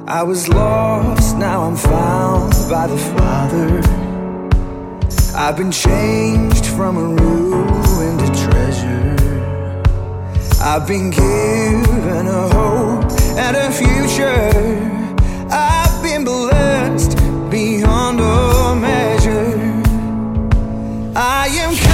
I was lost, now I'm found by the Father. I've been changed from a ruin to treasure. I've been given a hope and a future. I've been blessed beyond all measure. I am